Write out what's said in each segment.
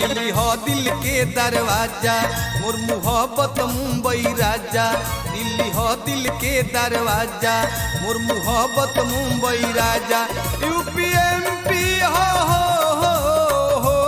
दिल्ली हो दिल के दरवाजा मोर मोहब्बत मुंबई राजा दिल्ली हो दिल के दरवाजा मोर मोहब्बत मुंबई राजा यूपीएमपी हो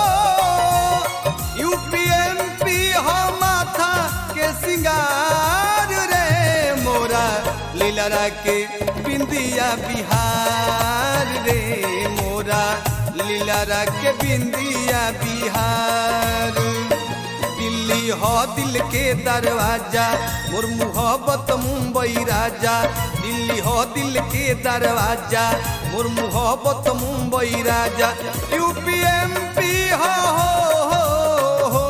यूपीएमपी हो माथा के सिंगार रे मोरा लीला के बिंदिया बिहार रे मोरा लीला के बिंदिया बिहार दिल्ली हो दिल के दरवाजा मोर मोहब्बत मुंबई राजा दिल्ली हो दिल के दरवाजा मोर मोहब्बत मुंबई राजा यूपीएमपी हो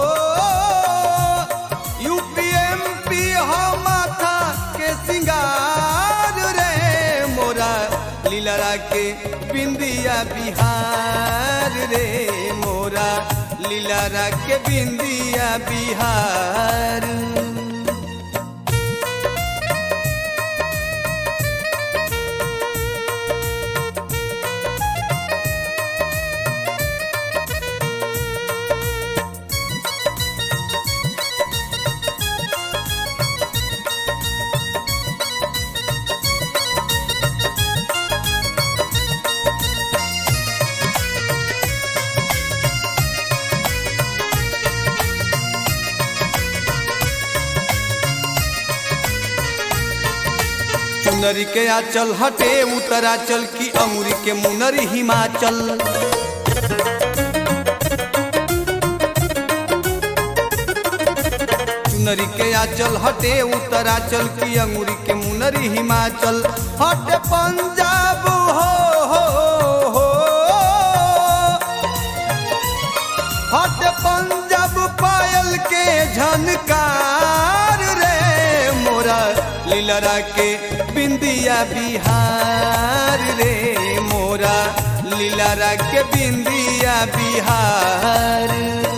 यूपीएमपी हो माथा के सिंगार रे मोरा लीला के बिंदिया बिहार रे मोरा लीला के बिंदिया बिहार चुनरी के आंचल हटे उत्तराचल की अंगुरी के मुनरी हिमाचल चुनरी के आंचल हटे उत्तराचल की अंगुरी के मुनरी हिमाचल हटे पंजाब हो हटे पंजाब पायल के झनकार रे मोरा लीला के बिंदिया बिहार रे मोरा लीला के बिंदिया बिहार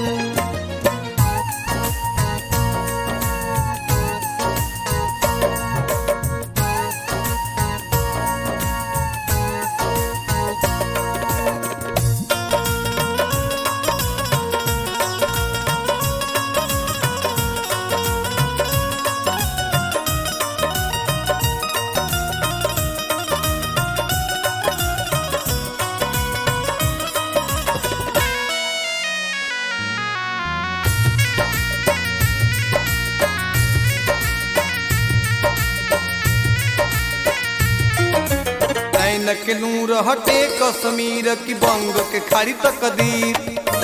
के नूर हटे कश्मीर की बंग के खाड़ी तकदीर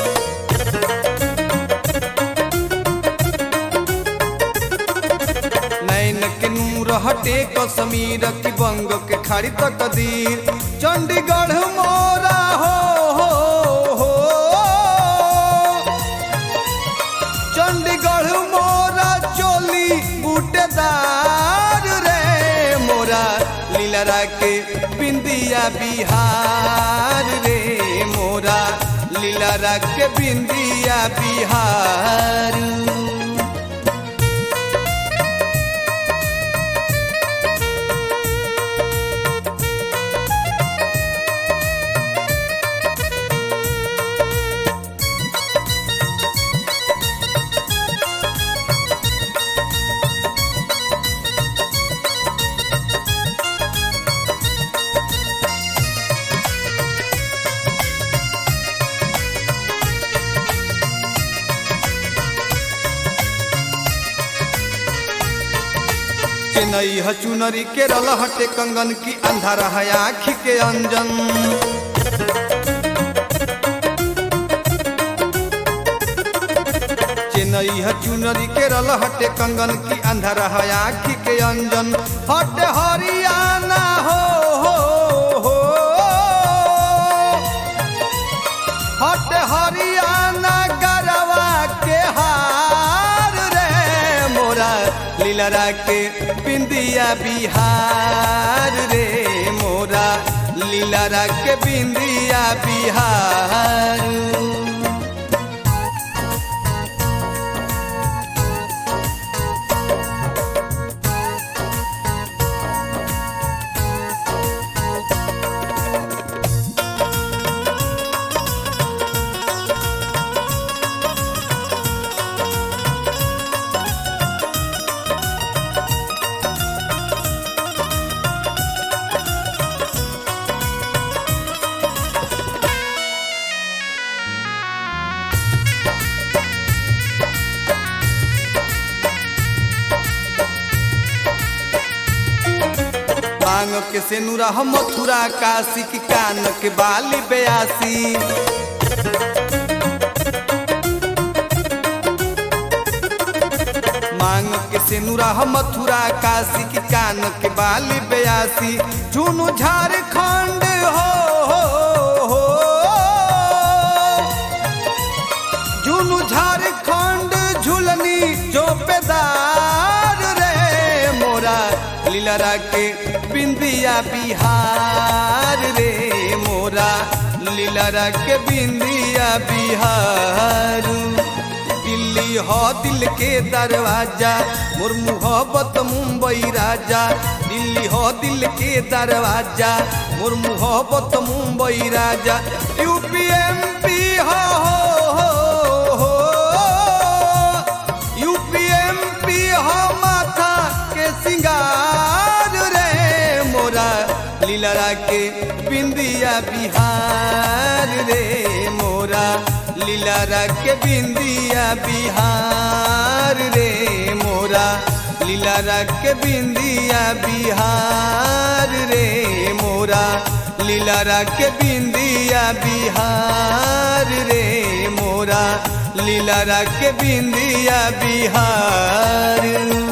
नैन के नूर हटे कश्मीर की बंग के खाड़ी तकदीर चंडीगढ़ मोरा हो चंडीगढ़ मोरा चोली बूटेदार रे मोरा लीला के बिंदिया बिहार रे मोरा लीला के बिंदिया बिहार चेन्नई है चुनरी केरल हटे कंगन की अंधारा है आँखी के अंजन चेन्नई है चुनरी केरल हटे कंगन की अंधारा है आँखी के अंजन हटे हरियाणा हो हटे हरियाणा गरवा के हार रे मोरा लीला के बिंदिया बिहार रे मोरा लीला के बिंदिया बिहार मांग के सेनुरा मथुरा काशी की कान के बाली बयासी मांग के सेनुरा मथुरा काशी की कान के बाली बयासी झुनू झारखंड हो झुनू झारखंड झुलनी चौपेदार रे मोरा लीलरा के बिंदिया बिहार रे मोरा लीलरा के बिंदिया बिहार दिल्ली हो दिल के दरवाजा मोर मोहब्बत मुंबई राजा दिल्ली हो दिल के दरवाजा मोर मोहब्बत मुंबई राजा यूपी एमपी हो यूपी एमपी हो माथा के सिंगार रे मोरा लीलरा के बिंदिया बिहार रे मोरा लीलरा के बिंदिया बिहार रे मोरा लीलरा के बिंदिया बिहार रे मोरा लीलरा के बिंदिया बिहार रे मोरा लीलरा के बिंदिया बिहार।